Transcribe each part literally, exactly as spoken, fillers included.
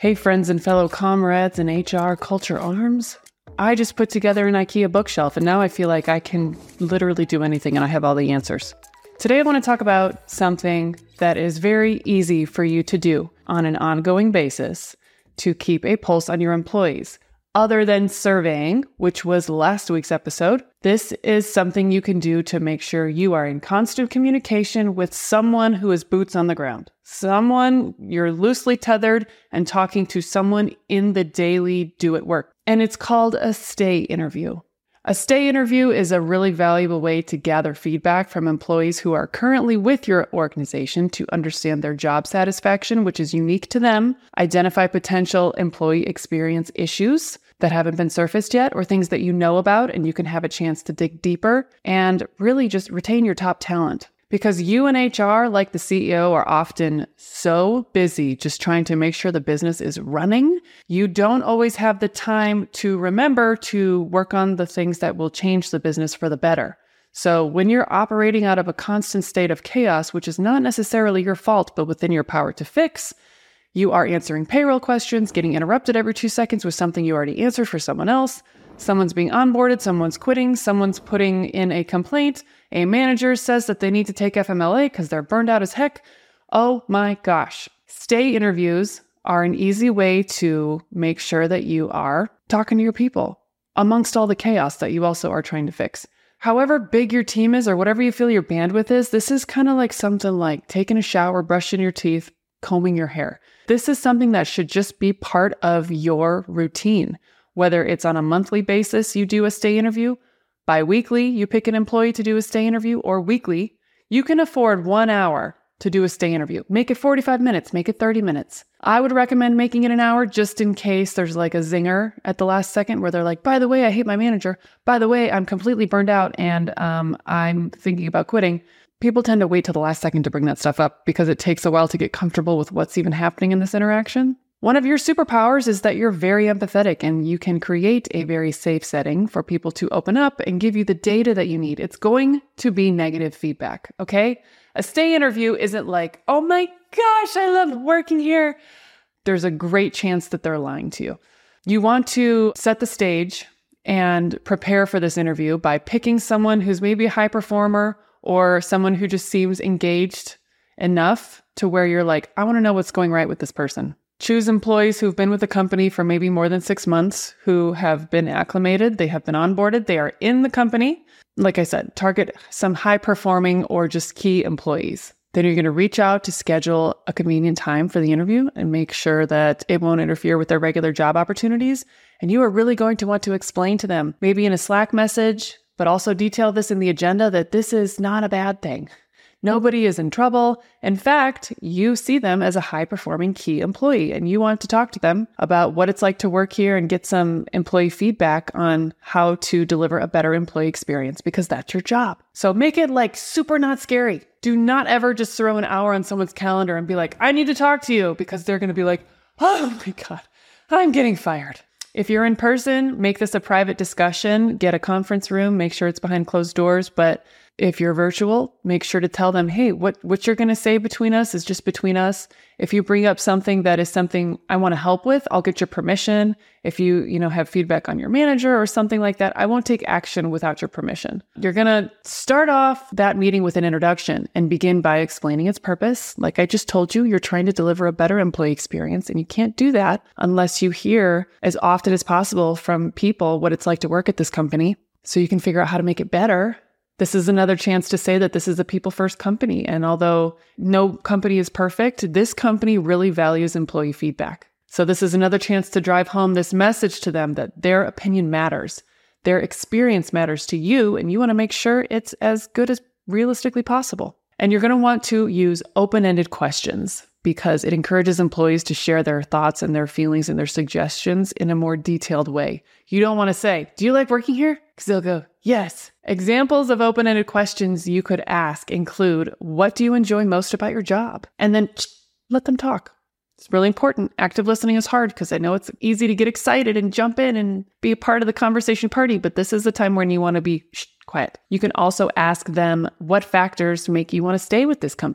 Hey friends and fellow comrades in H R culture arms. I just put together an IKEA bookshelf and now I feel like I can literally do anything and I have all the answers. Today I want to talk about something that is very easy for you to do on an ongoing basis to keep a pulse on your employees. Other than surveying, which was last week's episode, this is something you can do to make sure you are in constant communication with someone who is boots on the ground. Someone you're loosely tethered and talking to someone in the daily do-it work. And it's called a stay interview. A stay interview is a really valuable way to gather feedback from employees who are currently with your organization to understand their job satisfaction, which is unique to them, identify potential employee experience issues that haven't been surfaced yet, or things that you know about and you can have a chance to dig deeper, and really just retain your top talent. Because you and H R, like the C E O, are often so busy just trying to make sure the business is running, you don't always have the time to remember to work on the things that will change the business for the better. So when you're operating out of a constant state of chaos, which is not necessarily your fault, but within your power to fix, you are answering payroll questions, getting interrupted every two seconds with something you already answered for someone else. Someone's being onboarded, someone's quitting, someone's putting in a complaint. A manager says that they need to take F M L A because they're burned out as heck. Oh my gosh. Stay interviews are an easy way to make sure that you are talking to your people amongst all the chaos that you also are trying to fix. However big your team is or whatever you feel your bandwidth is, this is kind of like something like taking a shower, brushing your teeth, combing your hair. This is something that should just be part of your routine. Whether it's on a monthly basis, you do a stay interview, bi-weekly, you pick an employee to do a stay interview, or weekly, you can afford one hour to do a stay interview. Make it forty-five minutes, make it thirty minutes. I would recommend making it an hour just in case there's like a zinger at the last second where they're like, by the way, I hate my manager. By the way, I'm completely burned out and um, I'm thinking about quitting. People tend to wait till the last second to bring that stuff up because it takes a while to get comfortable with what's even happening in this interaction. One of your superpowers is that you're very empathetic and you can create a very safe setting for people to open up and give you the data that you need. It's going to be negative feedback, okay? A stay interview isn't like, oh my gosh, I love working here. There's a great chance that they're lying to you. You want to set the stage and prepare for this interview by picking someone who's maybe a high performer or someone who just seems engaged enough to where you're like, I want to know what's going right with this person. Choose employees who've been with the company for maybe more than six months, who have been acclimated, they have been onboarded, they are in the company. Like I said, target some high performing or just key employees. Then you're going to reach out to schedule a convenient time for the interview and make sure that it won't interfere with their regular job opportunities. And you are really going to want to explain to them, maybe in a Slack message, but also detail this in the agenda that this is not a bad thing. Nobody is in trouble. In fact, you see them as a high-performing key employee, and you want to talk to them about what it's like to work here and get some employee feedback on how to deliver a better employee experience, because that's your job. So make it like super not scary. Do not ever just throw an hour on someone's calendar and be like, I need to talk to you, because they're going to be like, oh my God, I'm getting fired. If you're in person, make this a private discussion, get a conference room, make sure it's behind closed doors. But if you're virtual, make sure to tell them, hey, what, what you're going to say between us is just between us. If you bring up something that is something I want to help with, I'll get your permission. If you, you know, have feedback on your manager or something like that, I won't take action without your permission. You're going to start off that meeting with an introduction and begin by explaining its purpose. Like I just told you, you're trying to deliver a better employee experience, and you can't do that unless you hear as often as possible from people what it's like to work at this company so you can figure out how to make it better. This is another chance to say that this is a people-first company. And although no company is perfect, this company really values employee feedback. So this is another chance to drive home this message to them that their opinion matters. Their experience matters to you, and you want to make sure it's as good as realistically possible. And you're going to want to use open-ended questions because it encourages employees to share their thoughts and their feelings and their suggestions in a more detailed way. You don't want to say, do you like working here? Because they'll go, yes. Examples of open-ended questions you could ask include, what do you enjoy most about your job? And then let them talk. It's really important. Active listening is hard because I know it's easy to get excited and jump in and be a part of the conversation party, but this is the time when you want to be shh, quiet. You can also ask them what factors make you want to stay with this company.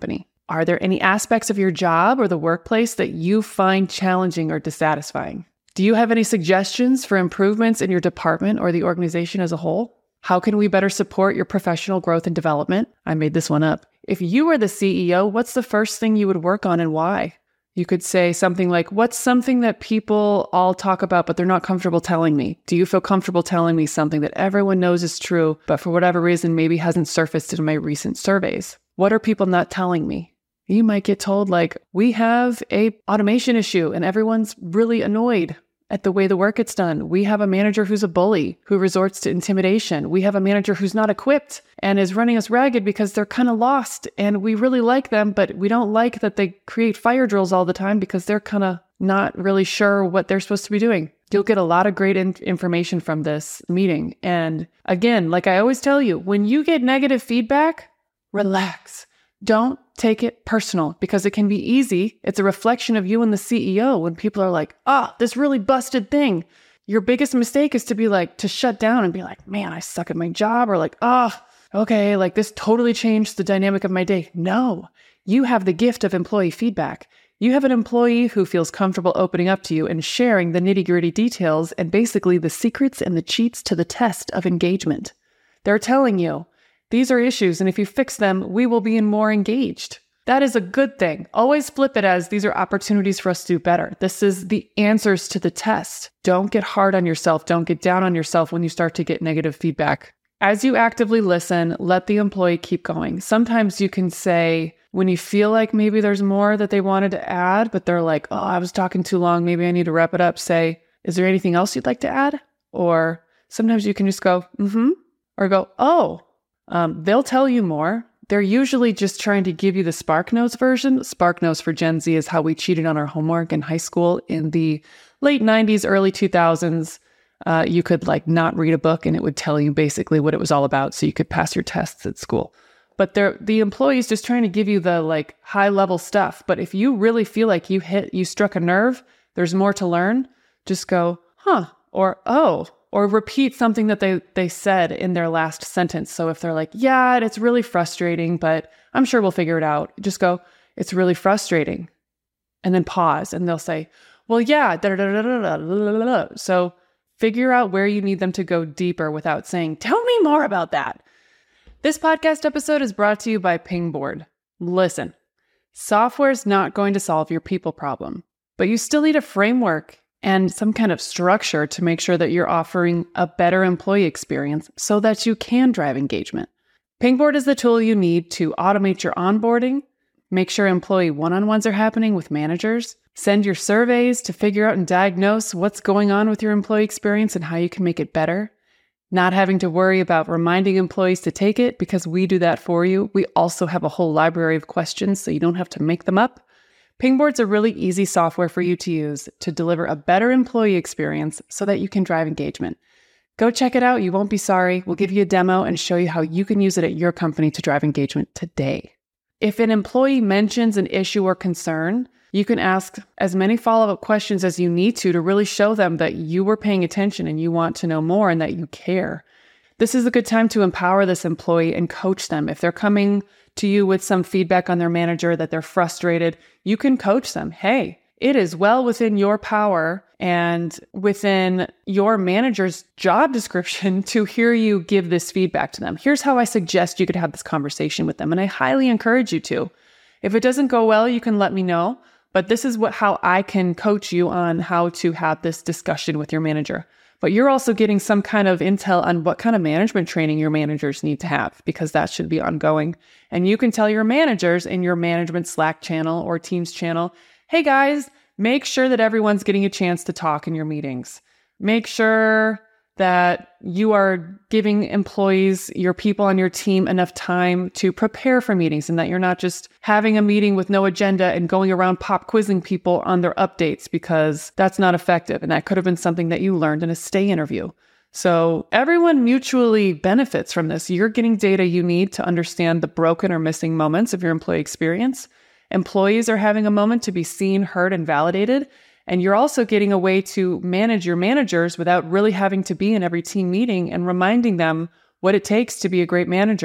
Are there any aspects of your job or the workplace that you find challenging or dissatisfying? Do you have any suggestions for improvements in your department or the organization as a whole? How can we better support your professional growth and development? I made this one up. If you were the C E O, what's the first thing you would work on and why? You could say something like, what's something that people all talk about, but they're not comfortable telling me? Do you feel comfortable telling me something that everyone knows is true, but for whatever reason, maybe hasn't surfaced in my recent surveys? What are people not telling me? You might get told like, we have a automation issue and everyone's really annoyed at the way the work gets done. We have a manager who's a bully who resorts to intimidation. We have a manager who's not equipped and is running us ragged because they're kind of lost and we really like them, but we don't like that they create fire drills all the time because they're kind of not really sure what they're supposed to be doing. You'll get a lot of great in- information from this meeting. And again, like I always tell you, when you get negative feedback, relax. Don't take it personal because it can be easy. It's a reflection of you and the C E O when people are like, ah, oh, this really busted thing. Your biggest mistake is to be like, to shut down and be like, man, I suck at my job, or like, oh, okay, like this totally changed the dynamic of my day. No, you have the gift of employee feedback. You have an employee who feels comfortable opening up to you and sharing the nitty-gritty details and basically the secrets and the cheats to the test of engagement. They're telling you, these are issues, and if you fix them, we will be more engaged. That is a good thing. Always flip it as these are opportunities for us to do better. This is the answers to the test. Don't get hard on yourself. Don't get down on yourself when you start to get negative feedback. As you actively listen, let the employee keep going. Sometimes you can say, when you feel like maybe there's more that they wanted to add, but they're like, oh, I was talking too long. Maybe I need to wrap it up. Say, is there anything else you'd like to add? Or sometimes you can just go, mm-hmm, or go, oh. Um, they'll tell you more. They're usually just trying to give you the SparkNotes version. SparkNotes for Gen Z is how we cheated on our homework in high school in the late nineties, early two thousands. Uh, you could like not read a book and it would tell you basically what it was all about so you could pass your tests at school. But they're, the employee's just trying to give you the like high level stuff. But if you really feel like you hit, you struck a nerve, there's more to learn, just go, huh, or oh, or repeat something that they, they said in their last sentence. So if they're like, yeah, it's really frustrating, but I'm sure we'll figure it out. Just go, it's really frustrating. And then pause and they'll say, well, yeah. Da, da, da, da, da, da, da. So figure out where you need them to go deeper without saying, tell me more about that. This podcast episode is brought to you by Pingboard. Listen, software is not going to solve your people problem, but you still need a framework and some kind of structure to make sure that you're offering a better employee experience so that you can drive engagement. Pingboard is the tool you need to automate your onboarding, make sure employee one-on-ones are happening with managers, send your surveys to figure out and diagnose what's going on with your employee experience and how you can make it better, not having to worry about reminding employees to take it because we do that for you. We also have a whole library of questions so you don't have to make them up. Pingboard's a really easy software for you to use to deliver a better employee experience so that you can drive engagement. Go check it out. You won't be sorry. We'll give you a demo and show you how you can use it at your company to drive engagement today. If an employee mentions an issue or concern, you can ask as many follow-up questions as you need to to really show them that you were paying attention and you want to know more and that you care. This is a good time to empower this employee and coach them. If they're coming to you with some feedback on their manager that they're frustrated, you can coach them. Hey, it is well within your power and within your manager's job description to hear you give this feedback to them. Here's how I suggest you could have this conversation with them. And I highly encourage you to. If it doesn't go well, you can let me know. But this is what how I can coach you on how to have this discussion with your manager. But you're also getting some kind of intel on what kind of management training your managers need to have, because that should be ongoing. And you can tell your managers in your management Slack channel or Teams channel, hey guys, make sure that everyone's getting a chance to talk in your meetings. Make sure that you are giving employees, your people on your team, enough time to prepare for meetings and that you're not just having a meeting with no agenda and going around pop quizzing people on their updates, because that's not effective. And that could have been something that you learned in a stay interview. So everyone mutually benefits from this. You're getting data you need to understand the broken or missing moments of your employee experience. Employees are having a moment to be seen, heard, and validated. And you're also getting a way to manage your managers without really having to be in every team meeting and reminding them what it takes to be a great manager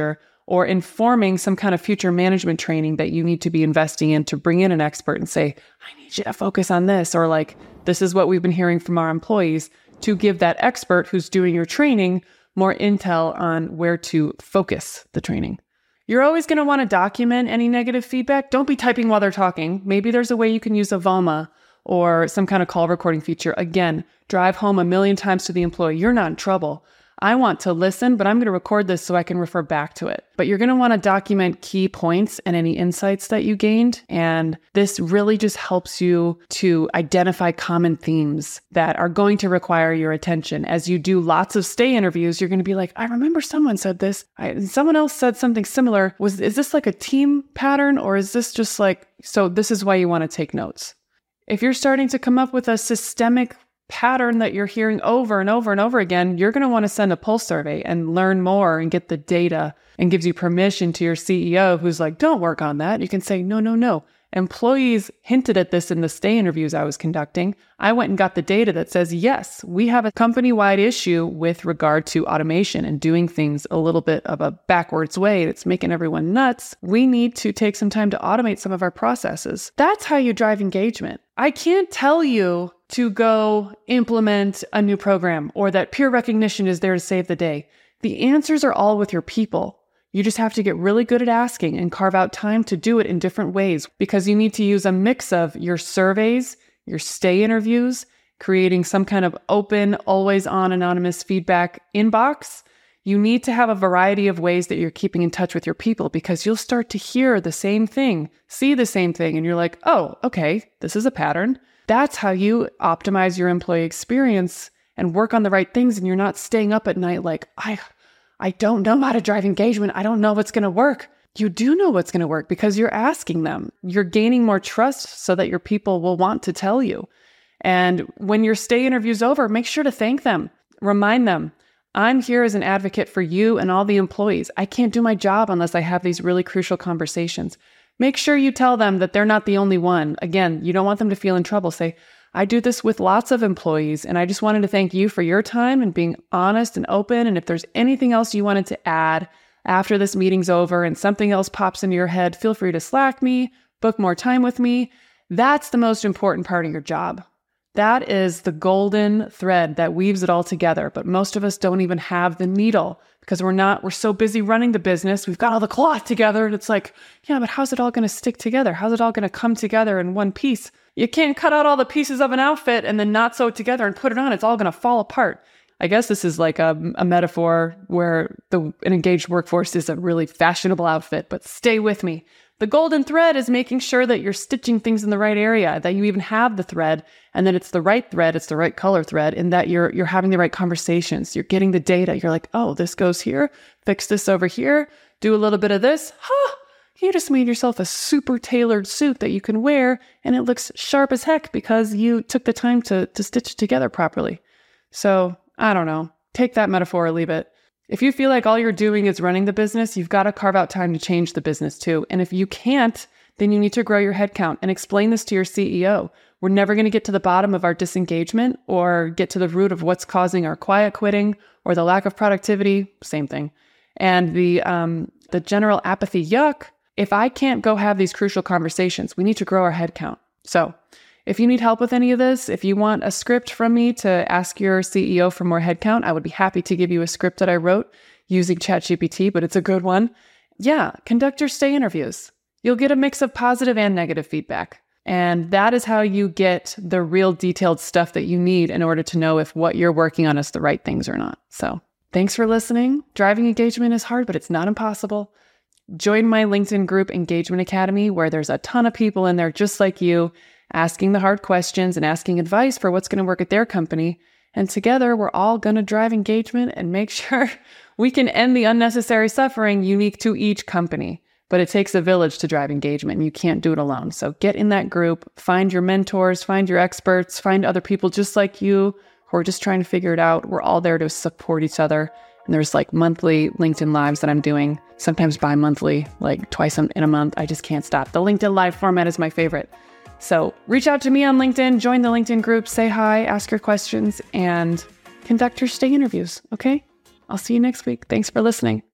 or informing some kind of future management training that you need to be investing in to bring in an expert and say, I need you to focus on this, or like, this is what we've been hearing from our employees, to give that expert who's doing your training more intel on where to focus the training. You're always going to want to document any negative feedback. Don't be typing while they're talking. Maybe there's a way you can use a Vollma or some kind of call recording feature. Again, drive home a million times to the employee, you're not in trouble. I want to listen, but I'm going to record this so I can refer back to it. But you're going to want to document key points and any insights that you gained. And this really just helps you to identify common themes that are going to require your attention. As you do lots of stay interviews, you're going to be like, I remember someone said this. I, someone else said something similar. Was, is this like a team pattern, or is this just like, so this is why you want to take notes. If you're starting to come up with a systemic pattern that you're hearing over and over and over again, you're going to want to send a pulse survey and learn more and get the data, and gives you permission to your C E O who's like, don't work on that. You can say, no, no, no. Employees hinted at this in the stay interviews I was conducting. I went and got the data that says, yes, we have a company-wide issue with regard to automation and doing things a little bit of a backwards way. It's making everyone nuts. We need to take some time to automate some of our processes. That's how you drive engagement. I can't tell you to go implement a new program or that peer recognition is there to save the day. The answers are all with your people. You just have to get really good at asking and carve out time to do it in different ways, because you need to use a mix of your surveys, your stay interviews, creating some kind of open, always on anonymous feedback inbox. You need to have a variety of ways that you're keeping in touch with your people, because you'll start to hear the same thing, see the same thing, and you're like, oh, okay, this is a pattern. That's how you optimize your employee experience and work on the right things. And you're not staying up at night like, I, I don't know how to drive engagement. I don't know what's going to work. You do know what's going to work because you're asking them. You're gaining more trust so that your people will want to tell you. And when your stay interview's over, make sure to thank them. Remind them, I'm here as an advocate for you and all the employees. I can't do my job unless I have these really crucial conversations. Make sure you tell them that they're not the only one. Again, you don't want them to feel in trouble. Say, I do this with lots of employees, and I just wanted to thank you for your time and being honest and open. And if there's anything else you wanted to add after this meeting's over and something else pops into your head, feel free to Slack me, book more time with me. That's the most important part of your job. That is the golden thread that weaves it all together. But most of us don't even have the needle because we're not, we're so busy running the business. We've got all the cloth together and it's like, yeah, but how's it all going to stick together? How's it all going to come together in one piece? You can't cut out all the pieces of an outfit and then not sew it together and put it on. It's all going to fall apart. I guess this is like a, a metaphor where the an engaged workforce is a really fashionable outfit, but stay with me. The golden thread is making sure that you're stitching things in the right area, that you even have the thread, and that it's the right thread, it's the right color thread, and that you're you're having the right conversations. You're getting the data. You're like, oh, this goes here, fix this over here, do a little bit of this. Huh, you just made yourself a super tailored suit that you can wear, and it looks sharp as heck because you took the time to to stitch it together properly. So, I don't know. Take that metaphor or leave it. If you feel like all you're doing is running the business, you've got to carve out time to change the business too. And if you can't, then you need to grow your headcount and explain this to your C E O. We're never going to get to the bottom of our disengagement or get to the root of what's causing our quiet quitting or the lack of productivity. Same thing. And the um, the general apathy, yuck. If I can't go have these crucial conversations, we need to grow our headcount. So if you need help with any of this, if you want a script from me to ask your C E O for more headcount, I would be happy to give you a script that I wrote using ChatGPT, but it's a good one. Yeah, conduct your stay interviews. You'll get a mix of positive and negative feedback. And that is how you get the real detailed stuff that you need in order to know if what you're working on is the right things or not. So thanks for listening. Driving engagement is hard, but it's not impossible. Join my LinkedIn group, Engagement Academy, where there's a ton of people in there just like you, asking the hard questions and asking advice for what's going to work at their company. And together, we're all going to drive engagement and make sure we can end the unnecessary suffering unique to each company. But it takes a village to drive engagement, and you can't do it alone. So get in that group, find your mentors, find your experts, find other people just like you who are just trying to figure it out. We're all there to support each other. And there's like monthly LinkedIn Lives that I'm doing, sometimes bi-monthly, like twice in a month. I just can't stop. The LinkedIn Live format is my favorite. So reach out to me on LinkedIn, join the LinkedIn group, say hi, ask your questions, and conduct your stay interviews, okay? I'll see you next week. Thanks for listening.